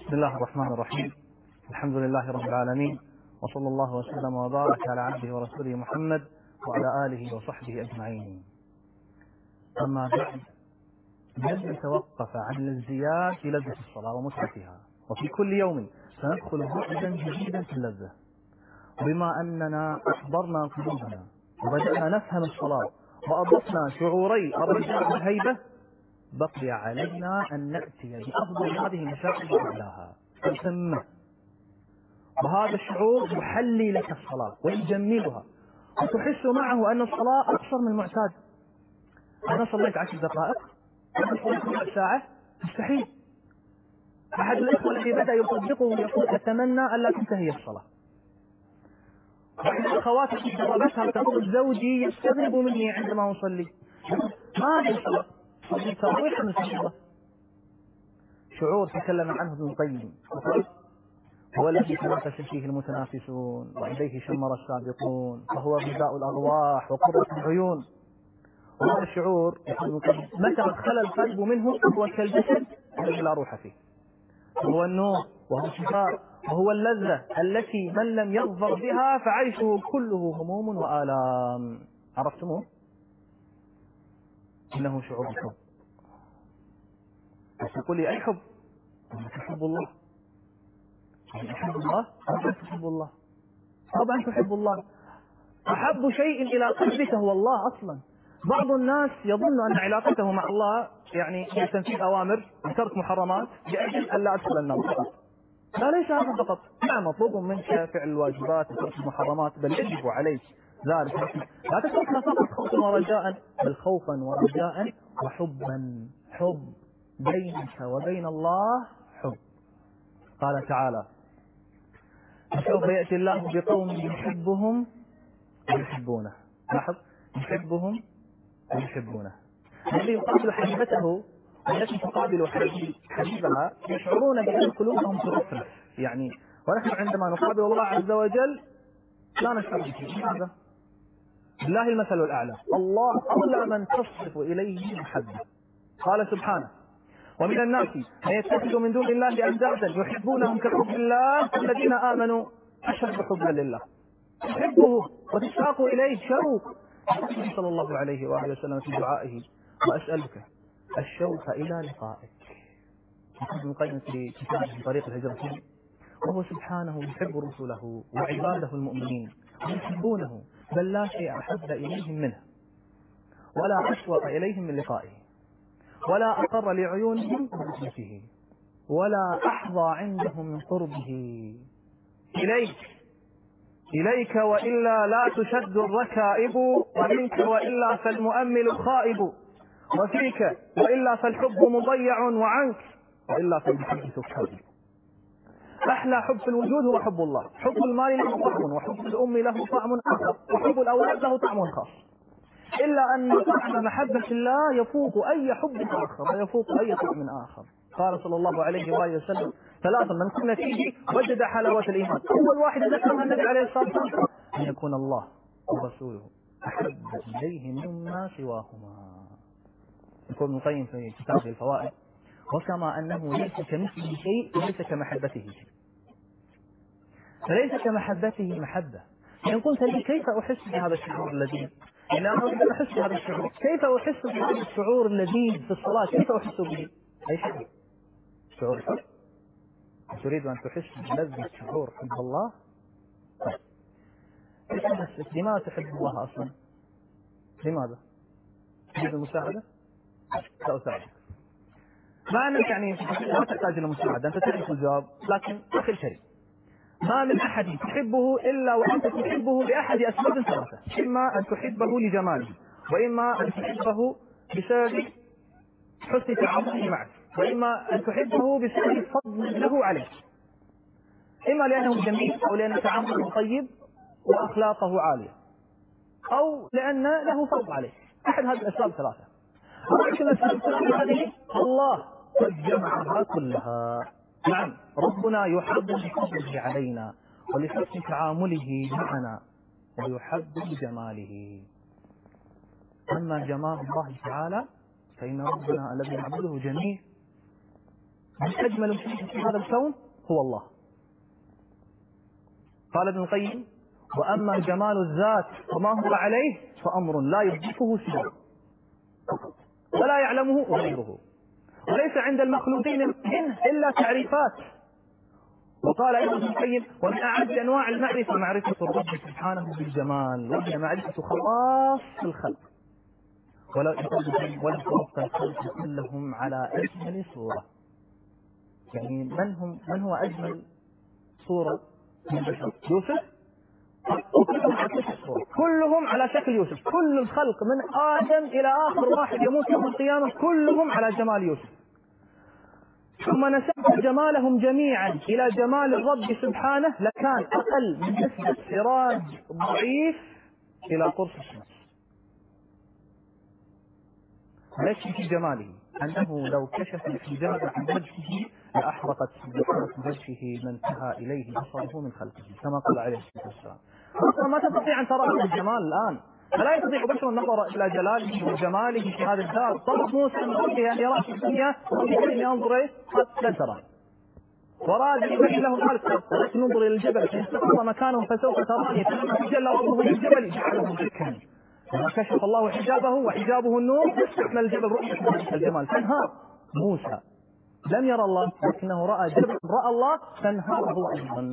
بسم الله الرحمن الرحيم. الحمد لله رب العالمين، وصلى الله وسلم وبارك على عبده ورسوله محمد وعلى آله وصحبه أجمعين. أما بعد، لن نتوقف عن الازدياد في لذة الصلاة ومتعتها، وفي كل يوم سندخل بعدا جديدا في اللذة. وبما أننا أحضرنا قلوبنا وبدأنا نفهم الصلاة وأضفنا شعوري الرجاء والهيبة، بقي علينا أن نأتي بأفضل هذه المشاعر وأعلاها القمة. وهذا الشعور يحلي لك الصلاة ويجملها، وتحس معه أن الصلاة أقصر من المعتاد. أنا صليت 10 دقائق، أنا صليت ربع ساعة، مستحيل. أحد الإخوة الذي بدأ يطبقه ويقول أتمنى ألا تنتهي الصلاة. وإحدى الأخوات التي جربتها تقول زوجي يستغرب مني عندما أصلي، ما هذه الصلاة؟ صليت تراويح من الصلاة. شعور تكلم عنه ابن القيم وقال: هو الذي تنافس فيه المتنافسون وإليه شمر السابقون، فهو غذاء الأرواح وقرة العيون. وهذا الشعور متى خلى القلب منه هو كالجسد الذي لا روح فيه، وهو النور وهو الشفاء وهو اللذة التي من لم يظفر بها فعيشه كله هموم وآلام. عرفتموه؟ إنه شعور الحب. بس تقول لي أي حب؟ تحب الله. تحب الله؟ طبعا تحب الله، طبعا تحب الله. أحب شيء إلى قلبك هو الله أصلا. بعض الناس يظن أن علاقته مع الله يعني هي تنفيذ أوامر وترك محرمات لأجل أن لا أدخل النار فقط. لا، ليس هذا فقط. نعم، مطلوب منك فعل الواجبات وترك المحرمات، بل يجب عليك ذلك. لا تتركها فقط خوفا ورجاء، بل خوفا ورجاء وحبا. حب بينك وبين الله، حب. قال تعالى: فسوف يأتي الله بقوم يحبهم ويحبونه. لاحظ، يحبهم ويحبونه. الذي يقابل حبيبته والتي تقابل حبيبها يشعرون بأن قلوبهم ترفرف. يعني ونحن عندما نقابل الله عز وجل لا نشعر بشيء. لماذا؟ لله المثل الأعلى. الله أولى من تصرف إليه المحبة. قال سبحانه: ومن الناس من يتخذ من دون الله أندادا يحبونهم كحب الله والذين آمنوا أشد حبا لله. تحبه وتشتاق إليه شوق. صلى الله عليه وآله وسلم في دعائه: وأسألك الشوق إلى لقائك. يقول ابن القيم في كتابه طريق الهجرة: وهو سبحانه يحب رسله وعباده المؤمنين ويحبونه، بل لا شيء أحب إليهم منه، ولا أشوق إليهم من لقائه، ولا أقر لعيونهم برؤيته، ولا أحظى عندهم من قربه. إليك وإلا لا تشد الركائب، ومنك وإلا فالمؤمل خائب، وفيك وإلا فالحب مضيع، وعنك وإلا فالمحدث كاذب. أحلى حب في الوجود هو حب الله. حب المال له طعم، وحب الأم له طعم آخر، وحب الأولاد له طعم خاص. إلا أن طعم محبة الله يفوق أي حب آخر ويفوق أي طعم آخر. قال صلى الله عليه وآله وسلم: 3 من كن فيه وجد حلاوة الإيمان. أول واحد ذكرها النبي عليه الصلاة والسلام: أن يكون الله ورسوله أحب إليه مما سواهما. يقول ابن القيم في كتابه الفوائد: وكما أنه ليس كمثله شيء ليس كمحبته شيء. فليس كمحبته محبة. إن قلت لي كيف أحس بهذا الشعور اللذيذ؟ إن أنا أريد أن أحس بهذا الشعور. كيف أحس بهذا الشعور اللذيذ في الصلاة؟ كيف أحس به؟ أي شيء. شعور الحب. تريد أن تحس بلذة شعور حب الله؟ طيب، إيش نفسك؟ لماذا تحب الله أصلا؟ لماذا؟ تريد المساعدة؟ سأساعدك. مع أنك يعني لا تحتاج إلى مساعدة، أنت تعرف الجواب، لكن أخي الكريم، ما من أحد تحبه إلا وأنت تحبه لأحد أسباب 3: إما أن تحبه لجماله، وإما أن تحبه بسبب حسن تعامله معك، وإما أن تحبه بسبب فضل له عليك. إما لأنه جميل، أو لأن تعامله طيب وأخلاقه عالية، أو لأن له فضل عليك. أحد هذه الأسباب 3. ولكن الأسباب 3 هذه الله قد جمعها كلها. نعم، ربنا يحب بفضله علينا ولحسن تعامله معنا، ويحب بجماله. أما جمال الله تعالى فإن ربنا الذي نعبده جميل، من أجمل شيء في هذا الكون هو الله. قال ابن القيم: وأما جمال الذات وما هو عليه فأمر لا يدركه سواه ولا يعلمه غيره، وليس عند المخلوقين منه إلا تعريفات. وقال ابن القيم: ومن أعز أنواع المعرفة معرفة الرب سبحانه بالجمال، وهي معرفة خواص الخلق، ولو خلق الخلق كلهم على أجمل صورة. يعني من هو أجمل صورة من البشر؟ يوسف. كلهم على شكل يوسف، كل الخلق من آدم إلى آخر واحد يموت يوم القيامة كلهم على جمال يوسف. ثم نسبت جمالهم جميعا إلى جمال الرب سبحانه لكان أقل من نسبة سراج ضعيف إلى قرص الشمس. ليس في جماله أنه لو كشف الحجاب عن وجهه لأحرقت بحرق وجهه ما انتهى إليه بصره من خلقه، كما قال عليه الصلاة والسلام. ما تستطيع أن ترى الجمال الآن، فلا يستطيع بشر النظر إلى جلاله وجماله في هذا الدار. طلب موسى من ربه أن يرى في الدنيا وأن ينظر إيه؟ لن ترى. وراد يبين له قال: ولكن انظر إلى الجبل فاستقر مكانه فسوف تراني، فلما تجلى ربه للجبل جعله دكا. لما كشف الله حجابه وحجابه النور استحمل الجبل رؤية ذلك الجمال فانهار. موسى لم يرى الله لكنه رأى جبل رأى الله فانهار هو أيضا.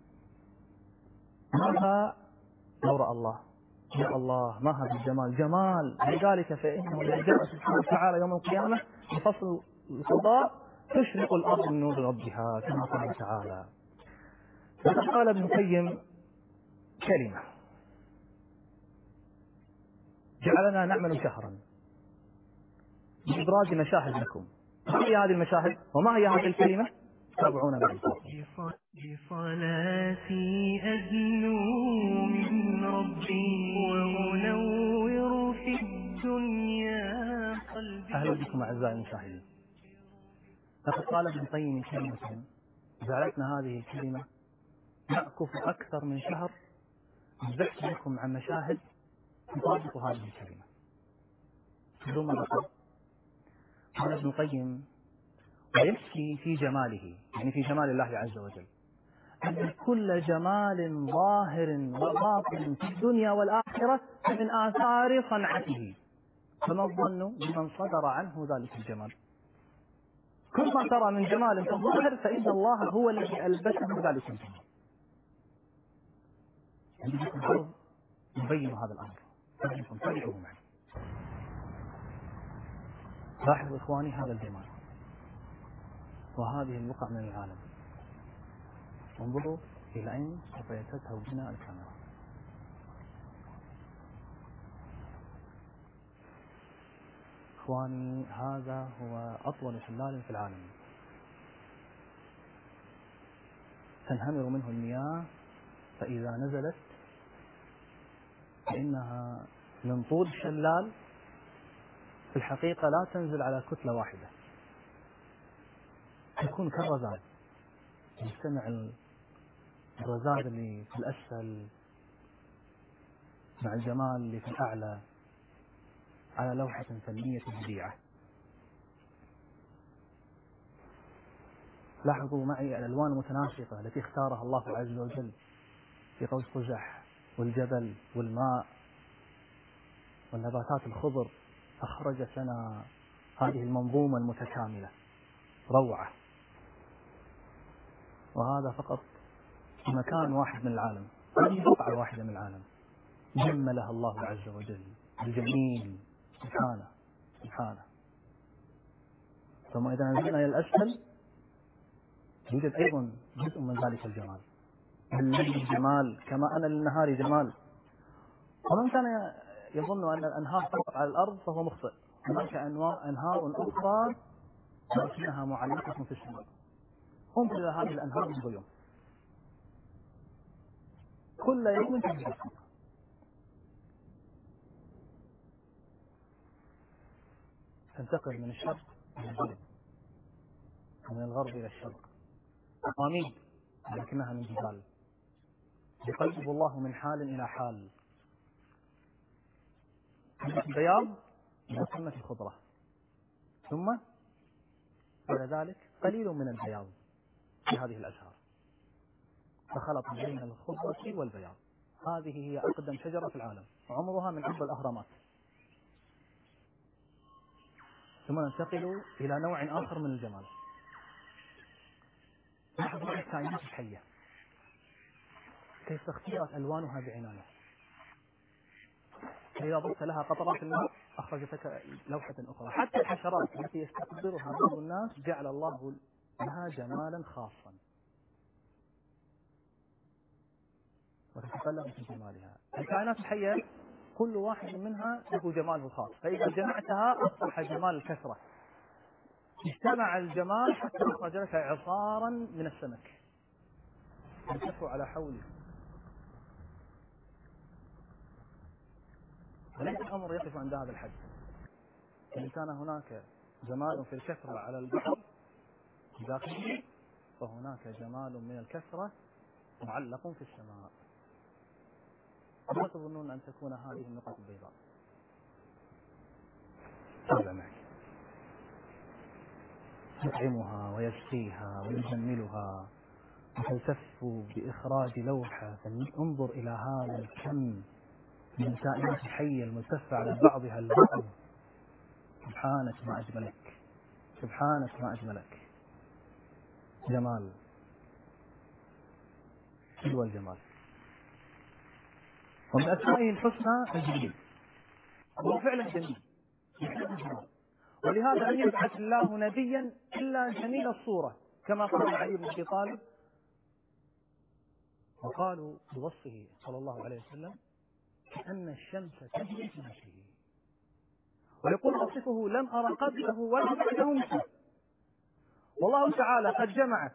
ماذا لو رأى الله؟ يا الله ما هذا الجمال، جمال. لذلك فإنه إذا جاء سبحانه وتعالى يوم القيامة لفصل القضاء تشرق الأرض من نور ربها كما قال تعالى. وقال ابن القيم كلمة جعلنا نعمل شهرا بإبراز مشاهد لكم. ما هي هذه المشاهد وما هي هذه الكلمة؟ تابعونا بعد. بصلاتي أدنو من ربي وأنور في الدنيا قلبي. أهلا بكم أعزائي المشاهدين. لقد قال ابن القيم كلمة جعلتنا هذه الكلمة نأكف أكثر من شهر نبحث لكم عن مشاهد تطابق هذه الكلمة. بدون ما نقول قال ابن القيم: ويكفي في جماله، يعني في جمال الله عز وجل، أن كل جمال ظاهر وباطن في الدنيا والآخرة من آثار صنعته، فما الظن بمن صدر عنه ذلك الجمال؟ كل ما ترى من جمال في الظاهر فإن الله هو الذي ألبسه ذلك الجمال. عندكم عرض يبين هذا الأمر، فارجعوا معي. لاحظوا إخواني هذا الجمال وهذه البقع من العالم. انظروا إلى أين سوف تذهب بنا الكاميرا. إخواني هذا هو أطول شلال في العالم، تنهمر منه المياه، فإذا نزلت فإنها من طول الشلال في الحقيقة لا تنزل على كتلة واحدة، تكون كالرذاذ. يجتمع الرذاذ اللي في الأسفل مع الجمال اللي في الأعلى على لوحة فنية بديعة. لاحظوا معي الألوان المتناسقة التي اختارها الله عز وجل في قوس قزح والجبل والماء والنباتات الخضر، أخرج لنا هذه المنظومة المتكاملة روعة. وهذا فقط في مكان واحد من العالم، هذه بقعة واحدة من العالم جملها الله عز وجل الجميل سبحانه سبحانه. ثم إذا نزلنا إلى الأسفل يوجد أيضا جزء من ذلك الجمال. الليل جمال كما أن للنهار جمال. ومن كان يظن أن الأنهار تقع على الأرض فهو مخطئ. هناك أنهار أخرى لكنها معلقة في السماء. انظر إلى هذه الأنهار من غيوم كل يوم تجد تنتقل من الشرق إلى الغرب ومن الغرب إلى الشرق، أقاميد لكنها من جبال، يقلب الله من حال إلى حال، قمة البياض إلى قمة الخضرة، ثم بعد ذلك قليل من البياض في هذه الأزهار، فخلط بين الخضرة والبياض. هذه هي أقدم شجرة في العالم، عمرها من عمر الأهرامات. ثم ننتقل إلى نوع آخر من الجمال. لاحظوا الكائنات الحية كيف اختيرت ألوانها بعناية. فإذا ضفت لها قطرات الماء أخرجت لك لوحة أخرى. حتى الحشرات التي يستقدرها بعض الناس جعل الله لها جمالا خاصا وتتقلب في جمالها. الكائنات الحية كل واحد منها له جماله الخاص، فإذا جمعتها أصبح جمال الكثرة. اجتمع الجمال حتى أخرج لك عصارا من السمك يلتف على حوله. وليس الأمر يقف عند هذا الحد. إن كان هناك جمال في الكثرة على البحر داخله، فهناك جمال من الكثرة معلق في السماء. ما تظنون أن تكون هذه النقط البيضاء؟ تابع معي. يطعمها ويسقيها ويجملها وتلتف بإخراج لوحة. انظر إلى هذا الكم من الكائنات الحية الملتفة على بعضها البعض. سبحانك ما أجملك، سبحانك ما أجملك. جمال، حلو الجمال. ومن أسمائه الحسنى الجميل. هو فعلا جميل، يحب الجمال. ولهذا لم يبعث الله نبيا إلا جميل الصورة، كما قال علي بن أبي طالب. وقالوا بوصفه صلى الله عليه وسلم كأن الشمس تجري في وجهه. ويقول وصفه لم أرى قبله ولا بعده مثله. والله تعالى قد جمع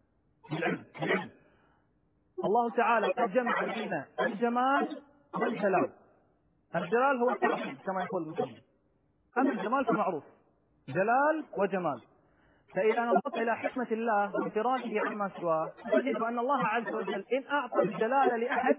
الله تعالى قد جمع بين الجمال والجلال. الجلال هو التعظيم كما يقول المسلم، أما الجمال فمعروف جلال وجمال. فإذا نظرت إلى حكمة الله وانفراده عما سواه تجد أن الله عز وجل إن أعطى الجلال لأحد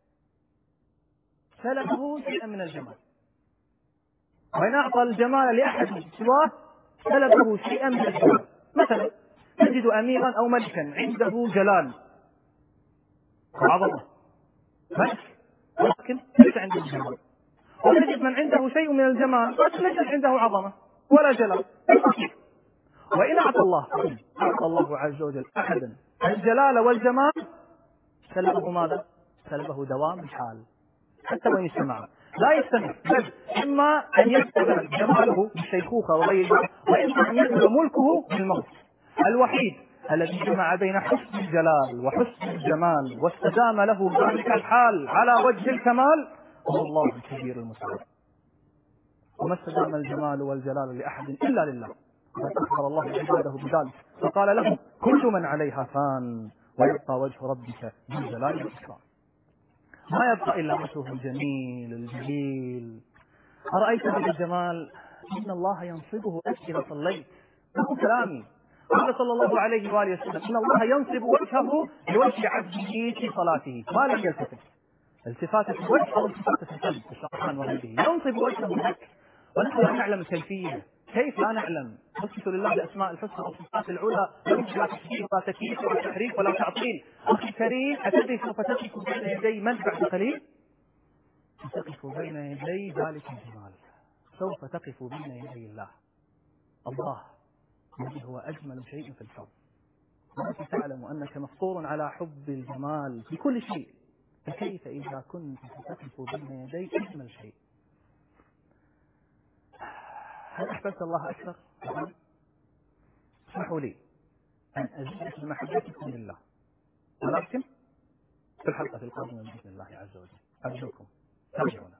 سلبه شيئا من الجمال، وإن أعطى الجمال لأحد سواه سلبه شيئا من الجمال. مثلا تجد أميرا أو ملكا عنده جلال وعظمة، ملك ولكن ليس عنده جمال. وتجد من عنده شيء من الجمال ليس عنده عظمة ولا جلال. وإن أعطى الله عز وجل أحدا الجلال والجمال سلبه ماذا؟ سلبه دوام الحال. حتى وإن اجتمع لا يستمر، بل إما أن يستمر جماله بالشيخوخة وغيره، وإما أن يستمر ملكه بالموت. الوحيد الذي جمع بين حسن الجلال وحسن الجمال واستدام له ذلك الحال على وجه الكمال هو الله الكبير المتعال. وما استدام الجمال والجلال لأحد إلا لله. فأخبر الله عباده بذلك فقال لهم كل من عليها فان ويبقى وجه ربك ذو الجلال والإكرام. ما يبقى إلا وجهه الجميل الجليل. أرأيت هذا الجمال؟ إن الله ينصبه إذا صليت. هو كلامي. قال صلى الله عليه وآله وسلم إن الله ينصب وجهه لوجه عبده في صلاته ما لم يلتفت. التفات الوجه أو التفات القلب الشرحان وغيره ينصب وجهه لك. ونحن لا نعلم الكيفية. كيف لا نعلم؟ نثبت لله بأسماء الحسنى والصفات العلى، لا تشبيه ولا تكييف ولا تحريف ولا تعطيل. أخي الكريم أتدري سوف تقف بين يدي من بعد قليل؟ تقف بين يدي ذلك الجمال. سوف تقف بين يدي الله الذي هو أجمل شيء في الكون. وأنت تعلم أنك مفطور على حب الجمال في كل شيء، فكيف إذا كنت تقف بين يدي أجمل شيء؟ هل أحببت الله أكثر؟ اسمحوا لي أن أزيد في محبتكم لله، ولكن في الحلقة القادمة بإذن الله عز وجل. أرجوكم تابعونا.